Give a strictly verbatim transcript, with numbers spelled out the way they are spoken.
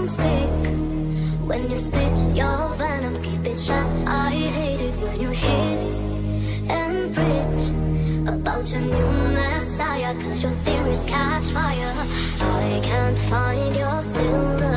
tongue stick. When you spit your venom, keep it shut. I hate it when you hiss and preach about your new messiah, cause your theories catch fire. I can't find your silver